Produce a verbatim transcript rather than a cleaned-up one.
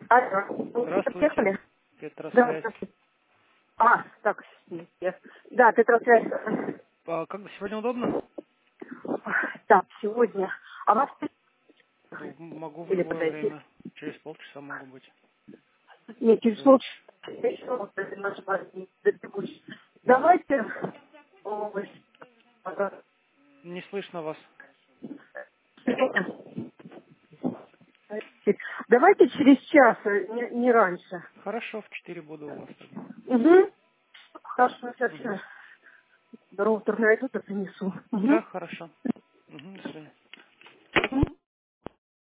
Алло, Здравствуйте, приехали? Да, Петросвязь. здравствуйте. А, так, я- да, Петросвязь. А как сегодня удобно? Так, сегодня. А вас Ну, могу в или любое подойти? время. Через полчаса могу быть. Нет, через Свободен. полчаса. Еще вот это наш важный добегусь. Давайте. Ой, ага. Не слышно вас. Давайте через час, э, не, не раньше. Хорошо, в четыре буду у вас тогда. Угу. Хорошо, сейчас Угу. я роутер найду, то принесу. Да, Угу. хорошо. Угу, до свидания.